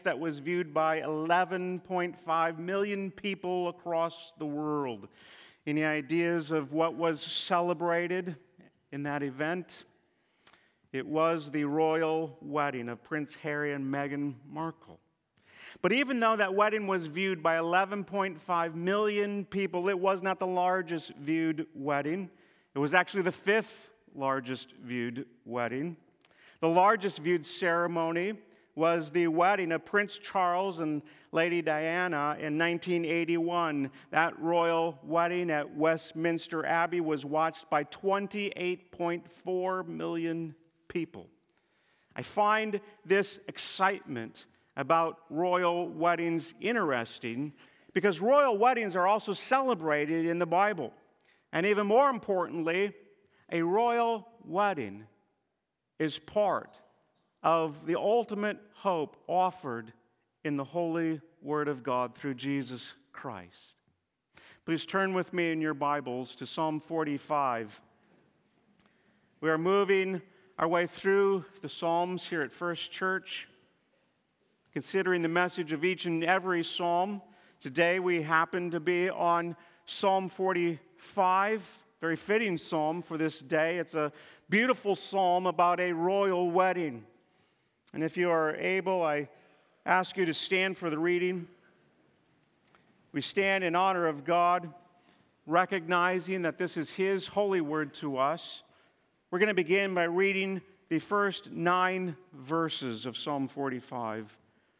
that was viewed by 11.5 million people across the world. Any ideas of what was celebrated in that event? It was the royal wedding of Prince Harry and Meghan Markle. But even though that wedding was viewed by 11.5 million people, it was not the largest viewed wedding. It was actually the fifth largest viewed wedding. The largest viewed ceremony was the wedding of Prince Charles and Lady Diana in 1981. That royal wedding at Westminster Abbey was watched by 28.4 million people. I find this excitement about royal weddings interesting because royal weddings are also celebrated in the Bible. And even more importantly, a royal wedding is part of the ultimate hope offered in the holy Word of God through Jesus Christ. Please turn with me in your Bibles to Psalm 45. We are moving our way through the Psalms here at First Church, considering the message of each and every psalm. Today we happen to be on Psalm 45, very fitting psalm for this day. It's a beautiful psalm about a royal wedding. And if you are able, I ask you to stand for the reading. We stand in honor of God, recognizing that this is His holy word to us. We're going to begin by reading the first 9 verses of Psalm 45.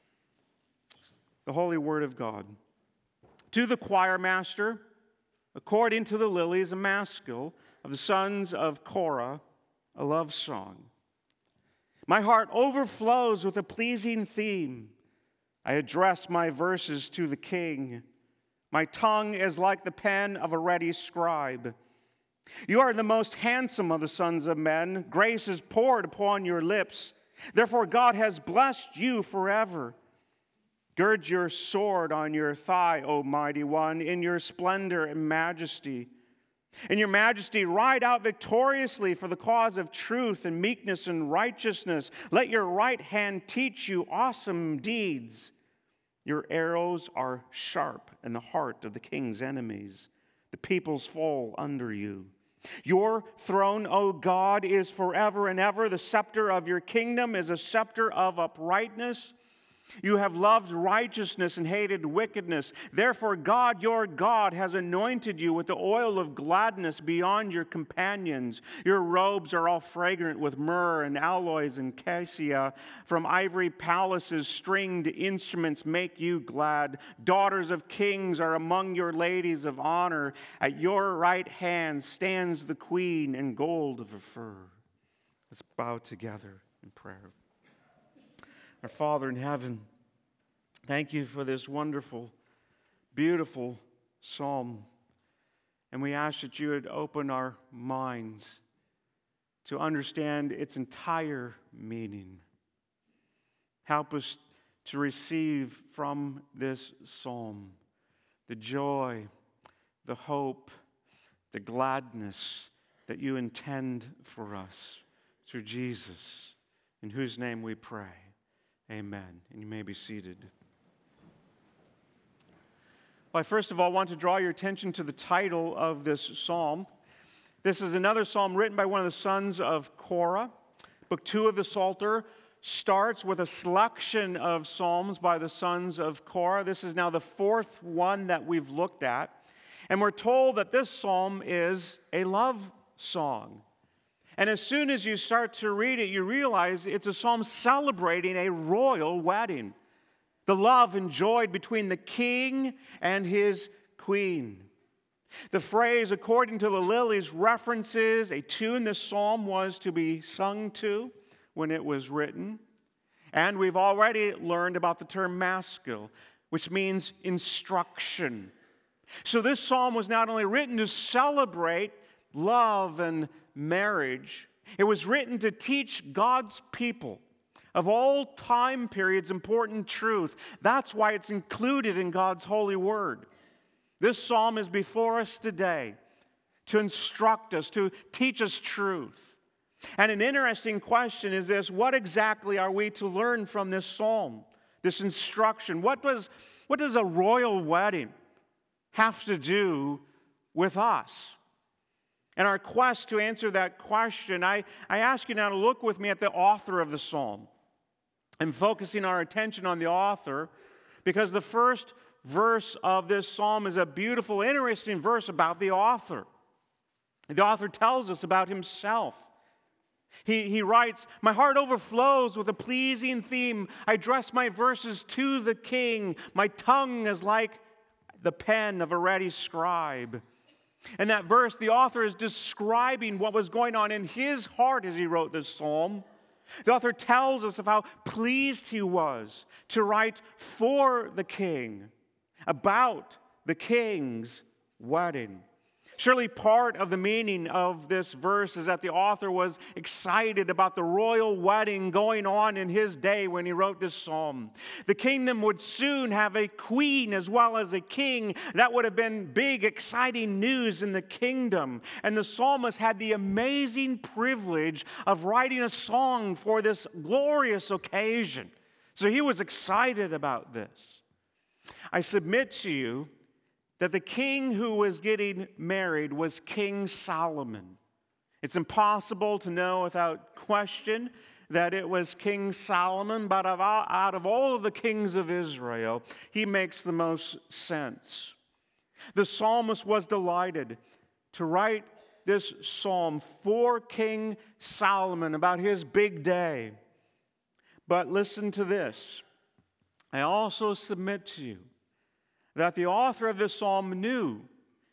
The holy word of God. To the choir master, according to the lilies, a maskil of the sons of Korah, a love song. My heart overflows with a pleasing theme. I address my verses to the King. My tongue is like the pen of a ready scribe. You are the most handsome of the sons of men. Grace is poured upon your lips. Therefore God has blessed you forever. Gird your sword on your thigh, O mighty one, in your splendor and majesty. In your majesty, ride out victoriously for the cause of truth and meekness and righteousness. Let your right hand teach you awesome deeds. Your arrows are sharp in the heart of the king's enemies. The peoples fall under you. Your throne, O God, is forever and ever. The scepter of your kingdom is a scepter of uprightness. You have loved righteousness and hated wickedness. Therefore, God, your God, has anointed you with the oil of gladness beyond your companions. Your robes are all fragrant with myrrh and aloes and cassia. From ivory palaces, stringed instruments make you glad. Daughters of kings are among your ladies of honor. At your right hand stands the queen in gold of her fur. Let's bow together in prayer. Our Father in heaven, thank you for this wonderful, beautiful psalm. And we ask that you would open our minds to understand its entire meaning. Help us to receive from this psalm the joy, the hope, the gladness that you intend for us through Jesus, in whose name we pray. Amen. And you may be seated. Well, I first of all want to draw your attention to the title of this psalm. This is another psalm written by one of the sons of Korah. Book 2 of the Psalter starts with a selection of psalms by the sons of Korah. This is now the 4th one that we've looked at. And we're told that this psalm is a love song. And as soon as you start to read it, you realize it's a psalm celebrating a royal wedding. The love enjoyed between the king and his queen. The phrase, according to the lilies, references a tune this psalm was to be sung to when it was written. And we've already learned about the term maskil, which means instruction. So this psalm was not only written to celebrate love and marriage, it was written to teach God's people of all time periods important truth. That's why it's included in God's holy word. This psalm is before us today to instruct us, to teach us truth. And an interesting question is this: what exactly are we to learn from this psalm? this instruction. What does a royal wedding have to do with us? In our quest to answer that question, I ask you now to look with me at the author of the psalm. I'm focusing our attention on the author because the first verse of this psalm is a beautiful, interesting verse about the author. The author tells us about himself. He writes, "My heart overflows with a pleasing theme. I address my verses to the king. My tongue is like the pen of a ready scribe." In that verse, the author is describing what was going on in his heart as he wrote this psalm. The author tells us of how pleased he was to write for the king, about the king's wedding. Surely part of the meaning of this verse is that the author was excited about the royal wedding going on in his day when he wrote this psalm. The kingdom would soon have a queen as well as a king. That would have been big, exciting news in the kingdom. And the psalmist had the amazing privilege of writing a song for this glorious occasion. So he was excited about this. I submit to you that the king who was getting married was King Solomon. It's impossible to know without question that it was King Solomon, but out of all of the kings of Israel, he makes the most sense. The psalmist was delighted to write this psalm for King Solomon about his big day. But listen to this. I also submit to you that the author of this psalm knew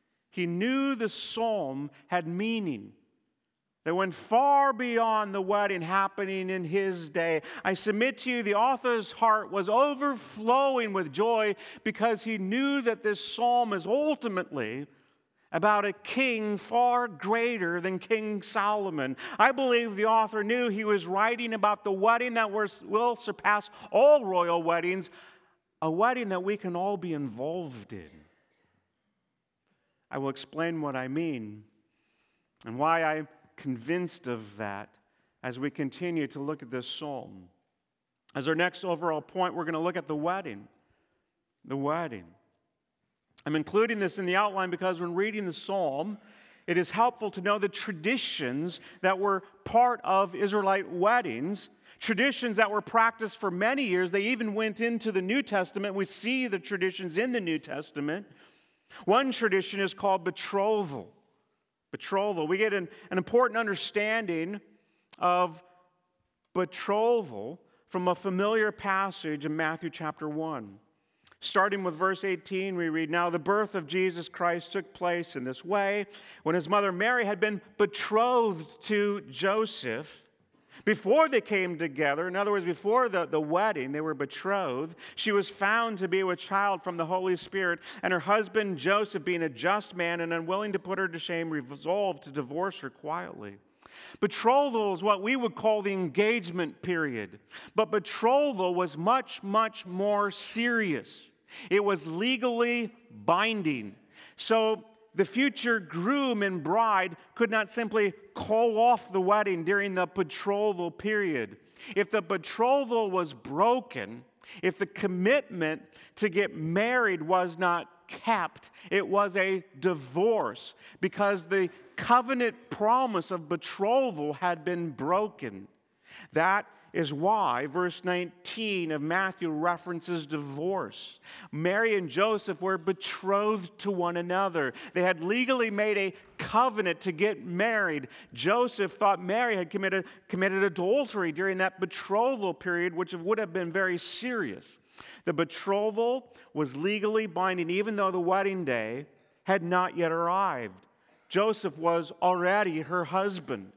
the psalm had meaning that went far beyond the wedding happening in his day. I submit to you, the author's heart was overflowing with joy because he knew that this psalm is ultimately about a king far greater than King Solomon. I believe the author knew he was writing about the wedding that will surpass all royal weddings, a wedding that we can all be involved in. I will explain what I mean and why I'm convinced of that as we continue to look at this psalm. As our next overall point, we're going to look at the wedding. The wedding. I'm including this in the outline because when reading the psalm, it is helpful to know the traditions that were part of Israelite weddings, traditions that were practiced for many years. They even went into the New Testament. We see the traditions in the New Testament. One tradition is called betrothal. Betrothal. We get an important understanding of betrothal from a familiar passage in Matthew chapter 1. Starting with verse 18, we read, "Now the birth of Jesus Christ took place in this way. When his mother Mary had been betrothed to Joseph, before they came together, in other words, before the wedding, they were betrothed, she was found to be with child from the Holy Spirit, and her husband Joseph, being a just man and unwilling to put her to shame, resolved to divorce her quietly." Betrothal is what we would call the engagement period. But betrothal was much, much more serious. It was legally binding. So the future groom and bride could not simply call off the wedding during the betrothal period. If the betrothal was broken, if the commitment to get married was not kept, it was a divorce because the covenant promise of betrothal had been broken. That is why verse 19 of Matthew references divorce. Mary and Joseph were betrothed to one another. They had legally made a covenant to get married. Joseph thought Mary had committed adultery during that betrothal period, which would have been very serious. The betrothal was legally binding even though the wedding day had not yet arrived. Joseph was already her husband.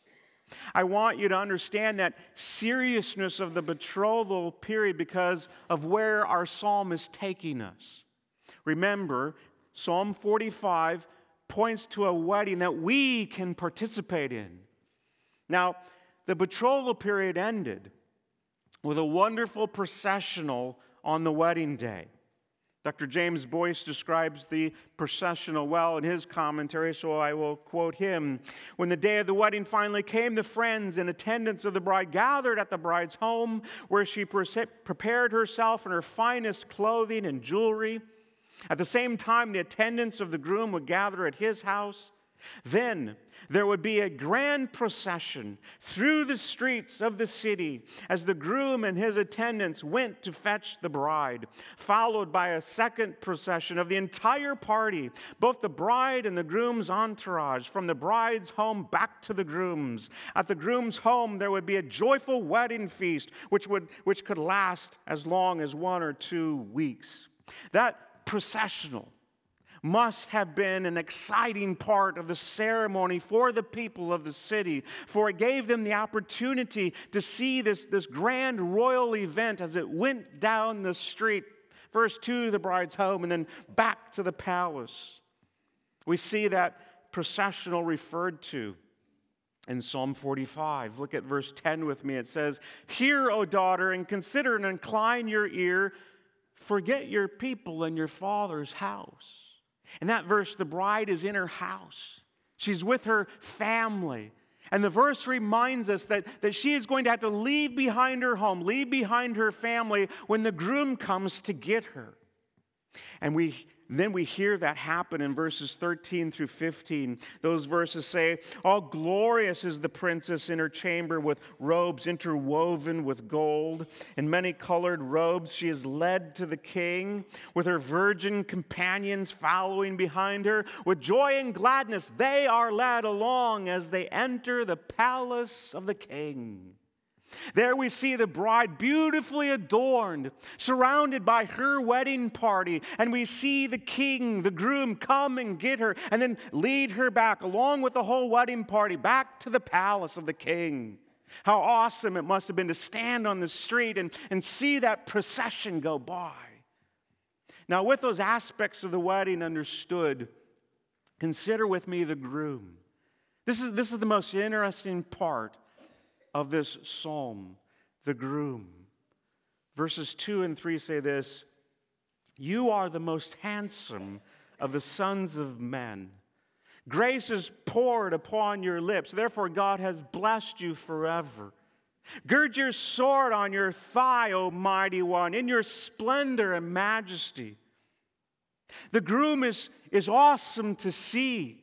I want you to understand that seriousness of the betrothal period because of where our psalm is taking us. Remember, Psalm 45 points to a wedding that we can participate in. Now, the betrothal period ended with a wonderful processional on the wedding day. Dr. James Boyce describes the processional well in his commentary, so I will quote him. When the day of the wedding finally came, the friends and attendants of the bride gathered at the bride's home, where she prepared herself in her finest clothing and jewelry. At the same time, the attendants of the groom would gather at his house. Then there would be a grand procession through the streets of the city as the groom and his attendants went to fetch the bride, followed by a second procession of the entire party, both the bride and the groom's entourage, from the bride's home back to the groom's. At the groom's home, there would be a joyful wedding feast, which could last as long as 1 or 2 weeks. That processional must have been an exciting part of the ceremony for the people of the city, for it gave them the opportunity to see this grand royal event as it went down the street, first to the bride's home and then back to the palace. We see that processional referred to in Psalm 45. Look at verse 10 with me. It says, "Hear, O daughter, and consider and incline your ear. Forget your people and your father's house." In that verse, the bride is in her house. She's with her family. And the verse reminds us that she is going to have to leave behind her home, leave behind her family when the groom comes to get her. And then we hear that happen in verses 13 through 15. Those verses say, "All glorious is the princess in her chamber with robes interwoven with gold. In many-colored robes she is led to the king, with her virgin companions following behind her. With joy and gladness they are led along as they enter the palace of the king." There we see the bride beautifully adorned, surrounded by her wedding party. And we see the king, the groom, come and get her and then lead her back, along with the whole wedding party, back to the palace of the king. How awesome it must have been to stand on the street and see that procession go by. Now, with those aspects of the wedding understood, consider with me the groom. This is the most interesting part of this psalm, the groom. Verses 2 and 3 say this, "You are the most handsome of the sons of men. Grace is poured upon your lips. Therefore God has blessed you forever. Gird your sword on your thigh, O mighty one, in your splendor and majesty." The groom is awesome to see.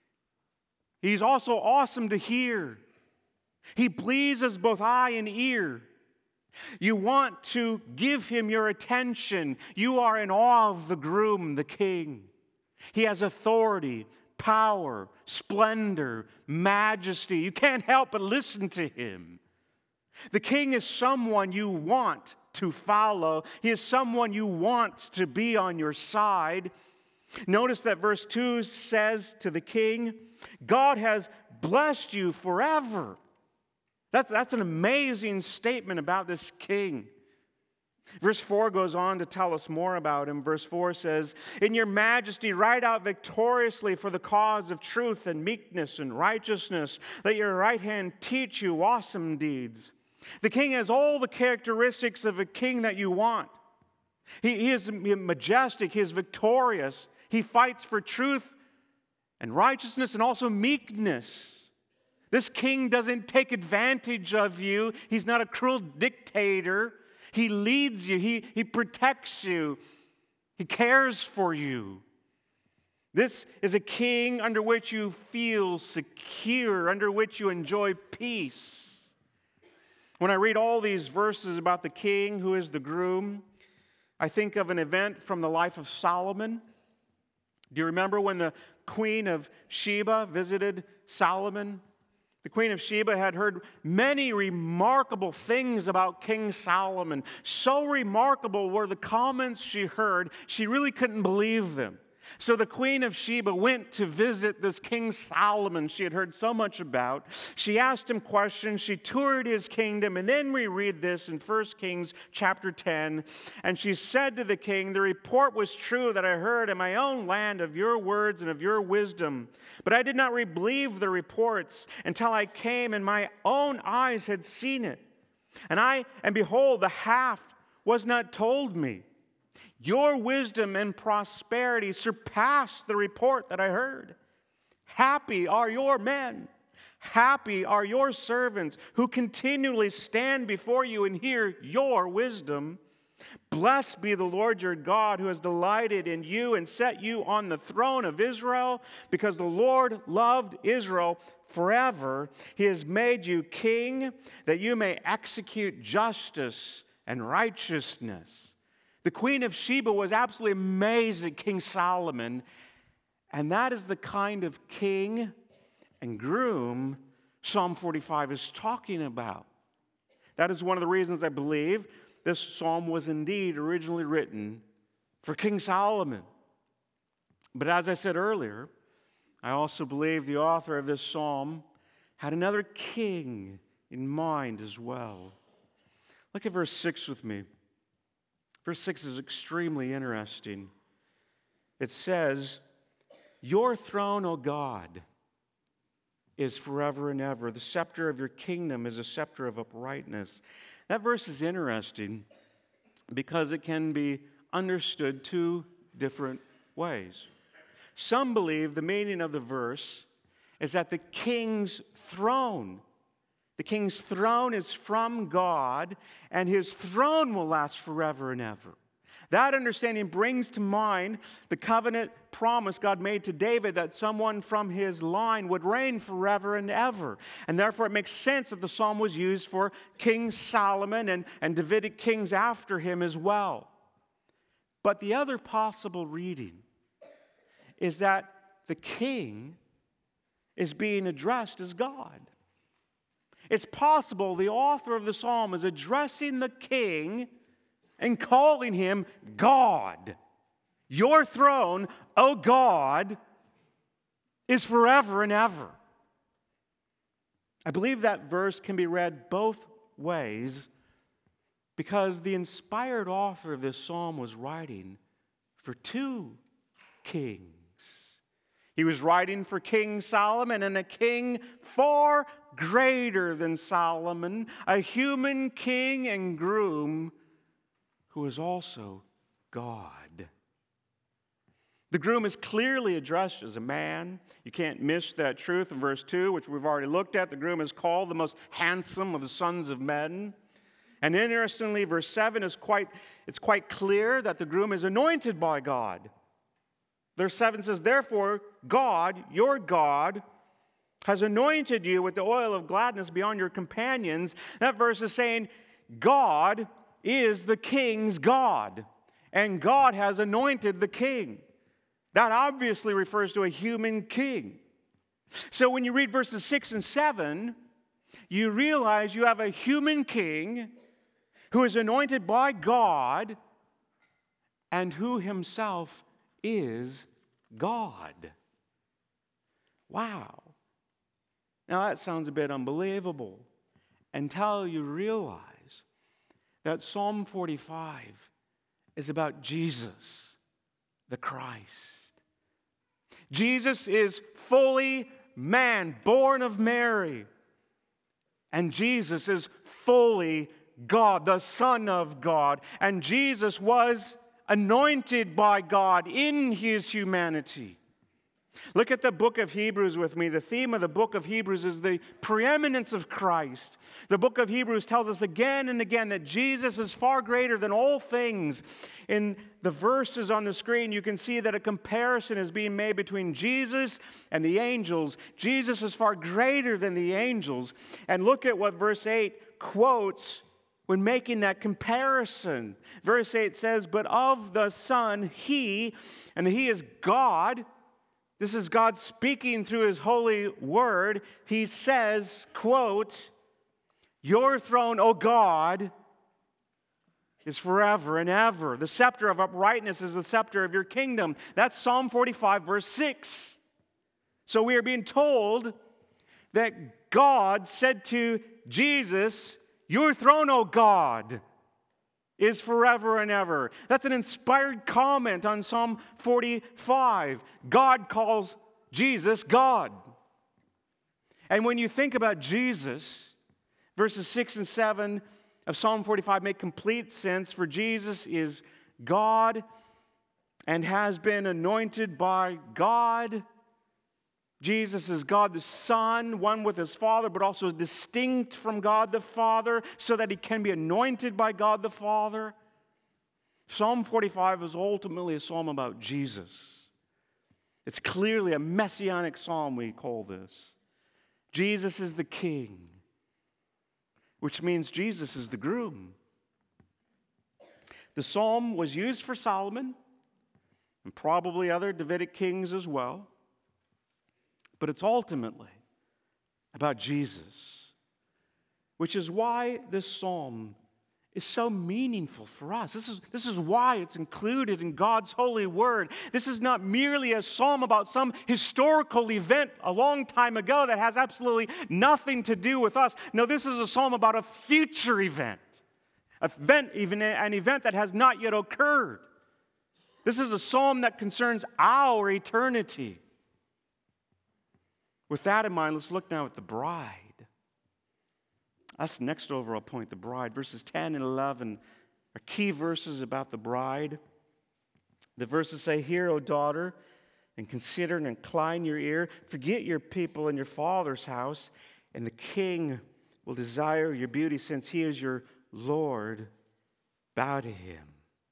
He's also awesome to hear. He pleases both eye and ear. You want to give him your attention. You are in awe of the groom, the king. He has authority, power, splendor, majesty. You can't help but listen to him. The king is someone you want to follow. He is someone you want to be on your side. Notice that verse 2 says to the king, "God has blessed you forever." That's an amazing statement about this king. Verse 4 goes on to tell us more about him. Verse 4 says, "In your majesty ride out victoriously for the cause of truth and meekness and righteousness. Let your right hand teach you awesome deeds." The king has all the characteristics of a king that you want. He is majestic. He is victorious. He fights for truth and righteousness and also meekness. This king doesn't take advantage of you. He's not a cruel dictator. He leads you. He protects you. He cares for you. This is a king under which you feel secure, under which you enjoy peace. When I read all these verses about the king who is the groom, I think of an event from the life of Solomon. Do you remember when the Queen of Sheba visited Solomon? The Queen of Sheba had heard many remarkable things about King Solomon. So remarkable were the comments she heard, she really couldn't believe them. So the Queen of Sheba went to visit this King Solomon she had heard so much about. She asked him questions. She toured his kingdom. And then we read this in 1 Kings chapter 10. "And she said to the king, 'The report was true that I heard in my own land of your words and of your wisdom. But I did not believe the reports until I came and my own eyes had seen it. And behold, the half was not told me. Your wisdom and prosperity surpass the report that I heard. Happy are your men. Happy are your servants who continually stand before you and hear your wisdom. Blessed be the Lord your God, who has delighted in you and set you on the throne of Israel, because the Lord loved Israel forever. He has made you king, that you may execute justice and righteousness. The Queen of Sheba was absolutely amazed at King Solomon, and that is the kind of king and groom Psalm 45 is talking about. That is one of the reasons I believe this psalm was indeed originally written for King Solomon. But as I said earlier, I also believe the author of this psalm had another king in mind as well. Look at verse 6 with me. Verse 6 is extremely interesting. It says, "Your throne, O God, is forever and ever. The scepter of your kingdom is a scepter of uprightness." That verse is interesting because it can be understood two different ways. Some believe the meaning of the verse is that the king's throne is from God, and his throne will last forever and ever. That understanding brings to mind the covenant promise God made to David that someone from his line would reign forever and ever. And therefore it makes sense that the psalm was used for King Solomon and Davidic kings after him as well. But the other possible reading is that the king is being addressed as God. It's possible the author of the psalm is addressing the king and calling him God. Your throne, O God, is forever and ever. I believe that verse can be read both ways because the inspired author of this psalm was writing for two kings. He was writing for King Solomon, and a king far greater than Solomon, a human king and groom who is also God. The groom is clearly addressed as a man. You can't miss that truth in verse 2, which we've already looked at. The groom is called the most handsome of the sons of men. And interestingly, verse 7 is quite clear that the groom is anointed by God. Verse 7 says, "Therefore, God, your God, has anointed you with the oil of gladness beyond your companions." That verse is saying God is the king's God, and God has anointed the king. That obviously refers to a human king. So when you read verses 6 and 7, you realize you have a human king who is anointed by God and who himself is God. Wow. Now that sounds a bit unbelievable until you realize that Psalm 45 is about Jesus, the Christ. Jesus is fully man, born of Mary. And Jesus is fully God, the Son of God. And Jesus was anointed by God in his humanity. Look at the book of Hebrews with me. The theme of the book of Hebrews is the preeminence of Christ. The book of Hebrews tells us again and again that Jesus is far greater than all things. In the verses on the screen, you can see that a comparison is being made between Jesus and the angels. Jesus is far greater than the angels. And look at what verse 8 quotes when making that comparison. Verse 8 says, "But of the Son, He," and He is God. This is God speaking through His holy word. He says, quote, "Your throne, O God, is forever and ever. The scepter of uprightness is the scepter of your kingdom." That's Psalm 45, verse 6. So we are being told that God said to Jesus, "Your throne, O God, is forever and ever." That's an inspired comment on Psalm 45. God calls Jesus God. And when you think about Jesus, verses 6 and 7 of Psalm 45 make complete sense, for Jesus is God and has been anointed by God. Jesus is God the Son, one with his Father, but also distinct from God the Father, so that he can be anointed by God the Father. Psalm 45 is ultimately a psalm about Jesus. It's clearly a messianic psalm, we call this. Jesus is the king, which means Jesus is the groom. The psalm was used for Solomon and probably other Davidic kings as well. But it's ultimately about Jesus, which is why this psalm is so meaningful for us. This is why it's included in God's holy word. This is not merely a psalm about some historical event a long time ago that has absolutely nothing to do with us. No, this is a psalm about a future event, even an event that has not yet occurred. This is a psalm that concerns our eternity. With that in mind, let's look now at the bride. That's the next overall point, the bride. Verses 10 and 11 are key verses about the bride. The verses say, "Hear, O daughter, and consider and incline your ear. Forget your people and your father's house, and the king will desire your beauty, since he is your Lord. Bow to him."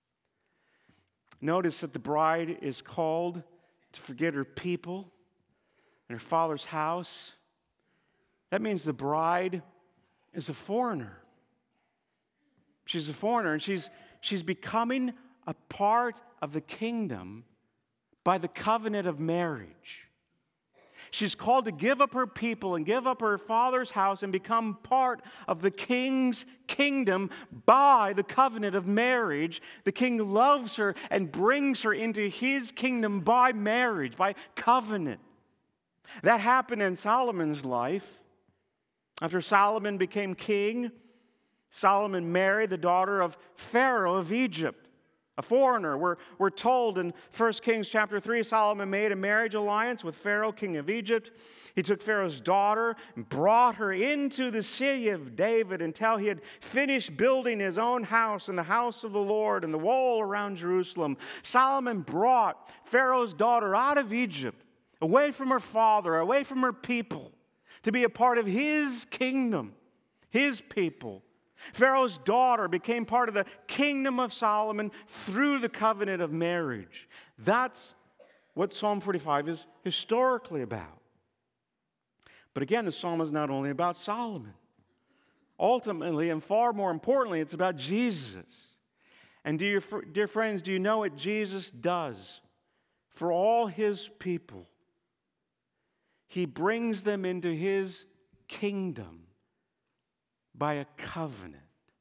Notice that the bride is called to forget her people and her father's house. That means the bride is a foreigner. She's a foreigner, and she's becoming a part of the kingdom by the covenant of marriage. She's called to give up her people and give up her father's house and become part of the king's kingdom by the covenant of marriage. The king loves her and brings her into his kingdom by marriage, by covenant. That happened in Solomon's life. After Solomon became king, Solomon married the daughter of Pharaoh of Egypt, a foreigner. We're told in 1 Kings chapter 3, Solomon made a marriage alliance with Pharaoh, king of Egypt. He took Pharaoh's daughter and brought her into the city of David until he had finished building his own house and the house of the Lord and the wall around Jerusalem. Solomon brought Pharaoh's daughter out of Egypt, away from her father, away from her people, to be a part of his kingdom, his people. Pharaoh's daughter became part of the kingdom of Solomon through the covenant of marriage. That's what Psalm 45 is historically about. But again, the psalm is not only about Solomon. Ultimately, and far more importantly, it's about Jesus. And dear friends, do you know what Jesus does for all his people? He brings them into his kingdom by a covenant.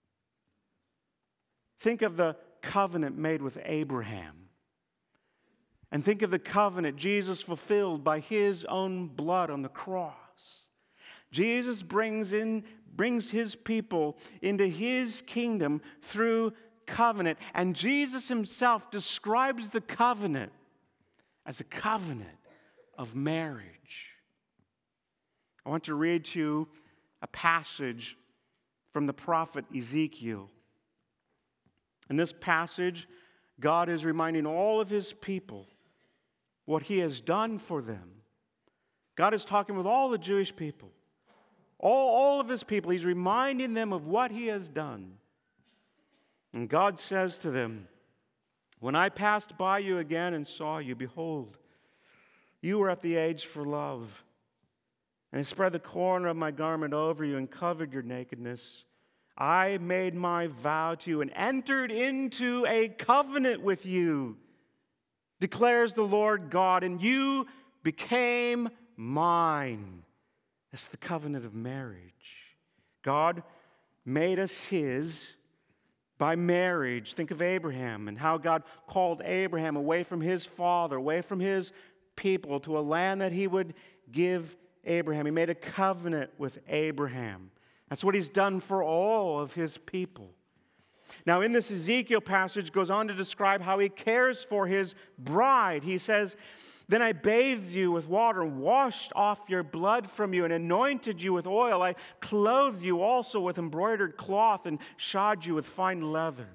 Think of the covenant made with Abraham. And think of the covenant Jesus fulfilled by his own blood on the cross. Jesus brings his people into his kingdom through covenant. And Jesus himself describes the covenant as a covenant of marriage. I want to read to you a passage from the prophet Ezekiel. In this passage, God is reminding all of his people what he has done for them. God is talking with all the Jewish people, all of his people. He's reminding them of what he has done. And God says to them, "When I passed by you again and saw you, behold, you were at the age for love. And I spread the corner of my garment over you and covered your nakedness. I made my vow to you and entered into a covenant with you, declares the Lord God, and you became mine." That's the covenant of marriage. God made us his by marriage. Think of Abraham and how God called Abraham away from his father, away from his people, to a land that he would give Abraham. He made a covenant with Abraham. That's what he's done for all of his people. Now, in this Ezekiel passage, goes on to describe how he cares for his bride. He says, "Then I bathed you with water and washed off your blood from you and anointed you with oil. I clothed you also with embroidered cloth and shod you with fine leather.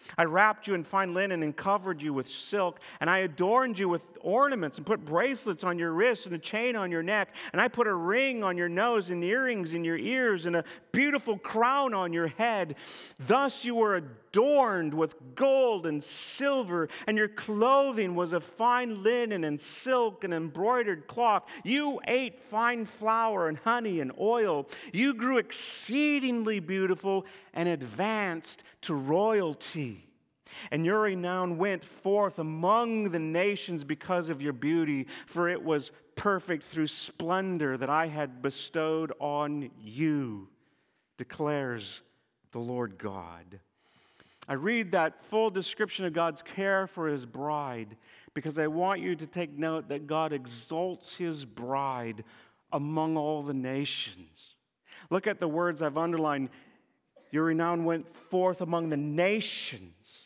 I wrapped you in fine linen and covered you with silk, and I adorned you with ornaments and put bracelets on your wrists and a chain on your neck, and I put a ring on your nose and earrings in your ears and a beautiful crown on your head. Thus you were adorned with gold and silver, and your clothing was of fine linen and silk and embroidered cloth. You ate fine flour and honey and oil. You grew exceedingly beautiful and advanced to royalty. And your renown went forth among the nations because of your beauty, for it was perfect through splendor that I had bestowed on you, declares the Lord God. I read that full description of God's care for His bride because I want you to take note that God exalts His bride among all the nations. Look at the words I've underlined. Your renown went forth among the nations.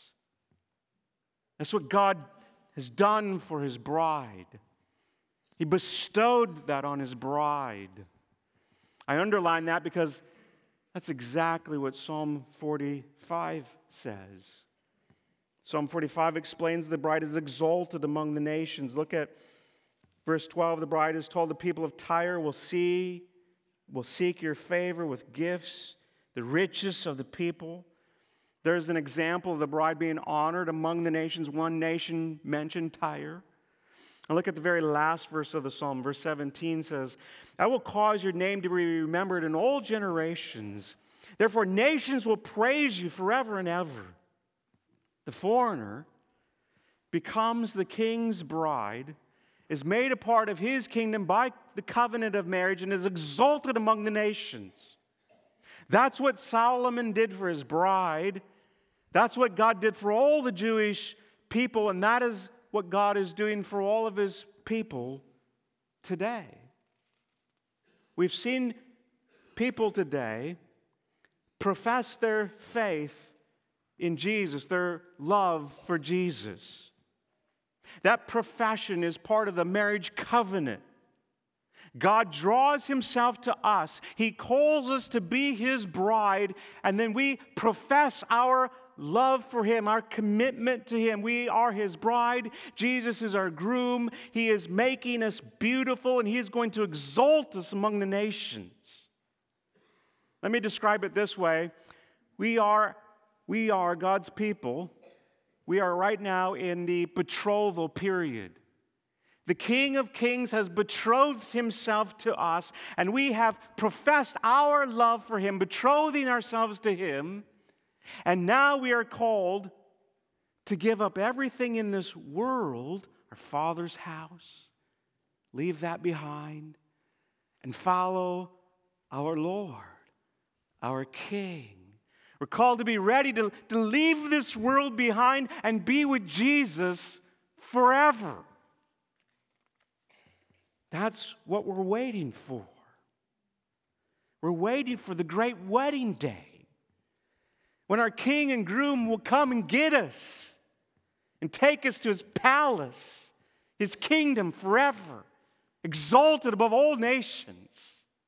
That's what God has done for His bride. He bestowed that on His bride. I underline that because that's exactly what Psalm 45 says. Psalm 45 explains the bride is exalted among the nations. Look at verse 12. The bride is told the people of Tyre will seek your favor with gifts, the richest of the people. There's an example of the bride being honored among the nations. One nation mentioned, Tyre. And look at the very last verse of the psalm. Verse 17 says, I will cause your name to be remembered in all generations. Therefore, nations will praise you forever and ever. The foreigner becomes the king's bride, is made a part of his kingdom by the covenant of marriage, and is exalted among the nations. That's what Solomon did for his bride. That's what God did for all the Jewish people, and that is what God is doing for all of His people today. We've seen people today profess their faith in Jesus, their love for Jesus. That profession is part of the marriage covenant. God draws Himself to us. He calls us to be His bride, and then we profess our love for Him, our commitment to Him. We are His bride. Jesus is our groom. He is making us beautiful, and He is going to exalt us among the nations. Let me describe it this way. We are God's people. We are right now in the betrothal period. The King of Kings has betrothed Himself to us, and we have professed our love for Him, betrothing ourselves to Him. And now we are called to give up everything in this world, our Father's house, leave that behind, and follow our Lord, our King. We're called to be ready to leave this world behind and be with Jesus forever. That's what we're waiting for. We're waiting for the great wedding day, when our King and groom will come and get us and take us to His palace, His kingdom forever, exalted above all nations.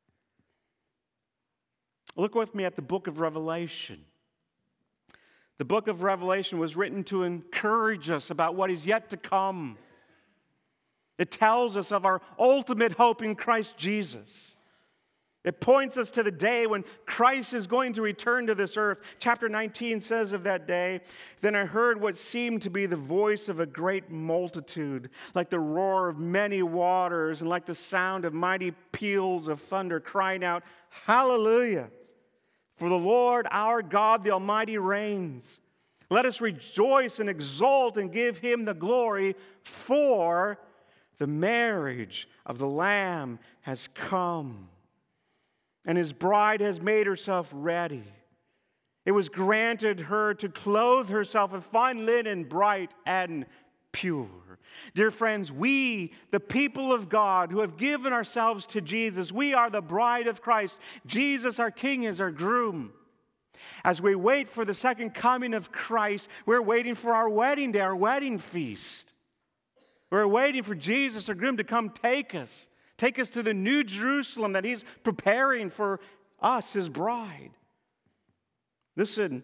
Look with me at the book of Revelation. The book of Revelation was written to encourage us about what is yet to come. It tells us of our ultimate hope in Christ Jesus. It points us to the day when Christ is going to return to this earth. Chapter 19 says of that day, Then I heard what seemed to be the voice of a great multitude, like the roar of many waters, and like the sound of mighty peals of thunder, crying out, Hallelujah! For the Lord our God, the Almighty, reigns. Let us rejoice and exult and give Him the glory, for the marriage of the Lamb has come, and His bride has made herself ready. It was granted her to clothe herself in fine linen, bright and pure. Dear friends, we, the people of God who have given ourselves to Jesus, we are the bride of Christ. Jesus, our King, is our groom. As we wait for the second coming of Christ, we're waiting for our wedding day, our wedding feast. We're waiting for Jesus, our groom, to come take us to the new Jerusalem that He's preparing for us, His bride. Listen,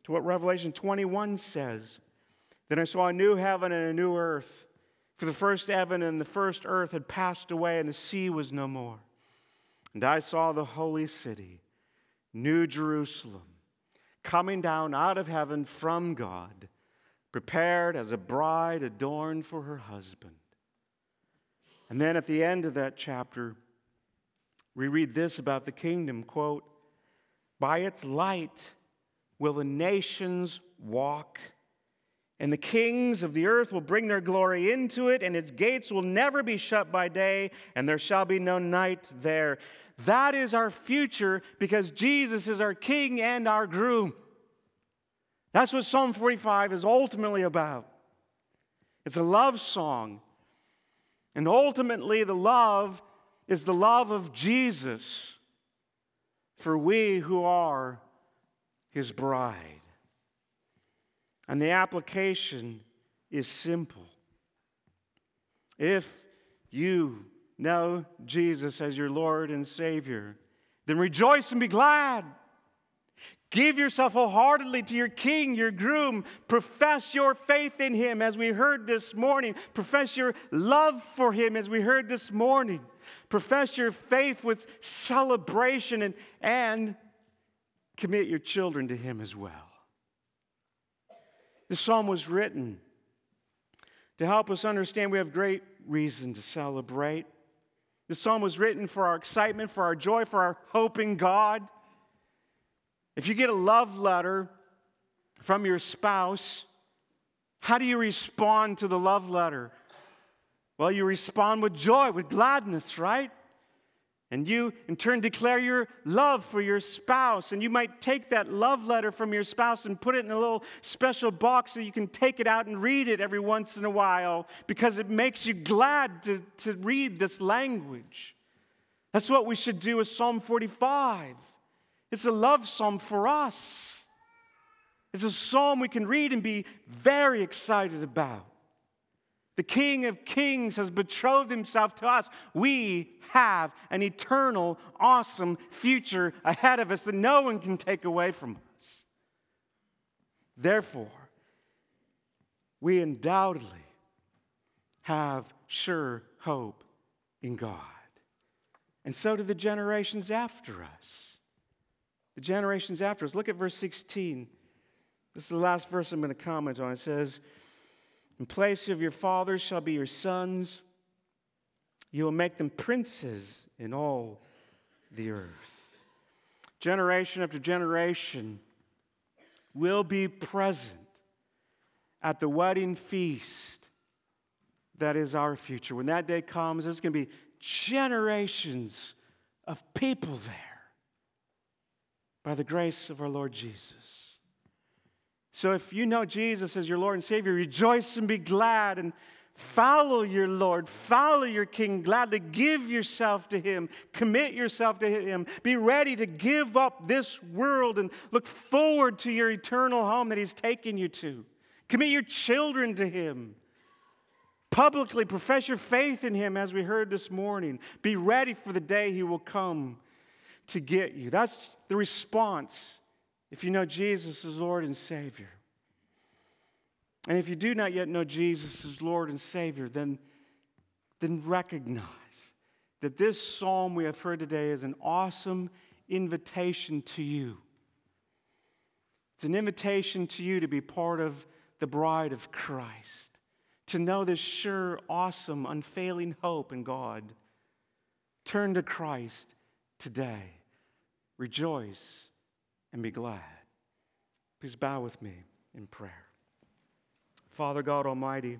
to what Revelation 21 says. Then I saw a new heaven and a new earth. For the first heaven and the first earth had passed away, and the sea was no more. And I saw the holy city, New Jerusalem, coming down out of heaven from God, prepared as a bride adorned for her husband. And then at the end of that chapter, we read this about the kingdom, quote, by its light will the nations walk, and the kings of the earth will bring their glory into it, and its gates will never be shut by day, and there shall be no night there. That is our future because Jesus is our king and our groom. That's what Psalm 45 is ultimately about. It's a love song. And ultimately, the love is the love of Jesus for we who are His bride. And the application is simple. If you know Jesus as your Lord and Savior, then rejoice and be glad. Give yourself wholeheartedly to your King, your groom. Profess your faith in Him as we heard this morning. Profess your love for Him as we heard this morning. Profess your faith with celebration and commit your children to Him as well. This psalm was written to help us understand we have great reason to celebrate. This psalm was written for our excitement, for our joy, for our hope in God. If you get a love letter from your spouse, how do you respond to the love letter? Well, you respond with joy, with gladness, right? And you, in turn, declare your love for your spouse. And you might take that love letter from your spouse and put it in a little special box so you can take it out and read it every once in a while because it makes you glad to read this language. That's what we should do with Psalm 45. It's a love psalm for us. It's a psalm we can read and be very excited about. The King of Kings has betrothed Himself to us. We have an eternal, awesome future ahead of us that no one can take away from us. Therefore, we undoubtedly have sure hope in God. And so do the generations after us. The generations after us. Look at verse 16. This is the last verse I'm going to comment on. It says, in place of your fathers shall be your sons. You will make them princes in all the earth. Generation after generation will be present at the wedding feast that is our future. When that day comes, there's going to be generations of people there by the grace of our Lord Jesus. So if you know Jesus as your Lord and Savior, rejoice and be glad and follow your Lord, follow your King gladly. Give yourself to Him. Commit yourself to Him. Be ready to give up this world and look forward to your eternal home that He's taken you to. Commit your children to Him. Publicly profess your faith in Him as we heard this morning. Be ready for the day He will come to get you. That's the response if you know Jesus as Lord and Savior. And if you do not yet know Jesus as Lord and Savior, then recognize that this psalm we have heard today is an awesome invitation to you. It's an invitation to you to be part of the bride of Christ, to know this sure, awesome, unfailing hope in God. Turn to Christ today. Rejoice and be glad. Please bow with me in prayer. Father God Almighty,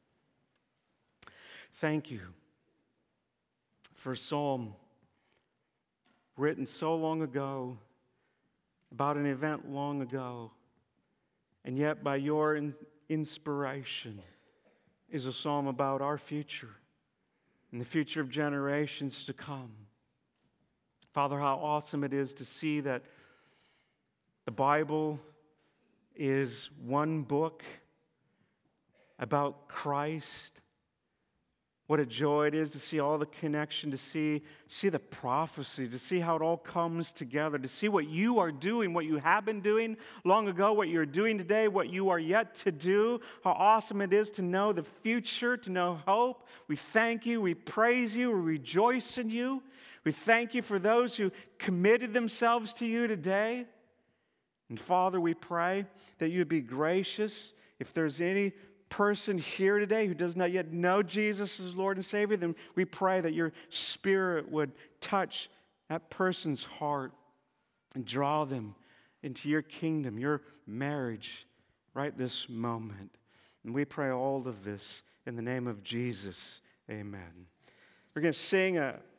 thank you for a psalm written so long ago, about an event long ago, and yet by your inspiration is a psalm about our future and the future of generations to come. Father, how awesome it is to see that the Bible is one book about Christ What a joy it is to see all the connection, to see the prophecy, to see how it all comes together, to see what you are doing, what you have been doing long ago, what you're doing today, what you are yet to do. How awesome it is to know the future, to know hope. We thank you, we praise you, we rejoice in you. We thank you for those who committed themselves to you today. And Father, we pray that you would be gracious. If there's any person here today who does not yet know Jesus as Lord and Savior, then we pray that your Spirit would touch that person's heart and draw them into your kingdom, your marriage, right this moment. And we pray all of this in the name of Jesus. Amen. We're going to sing a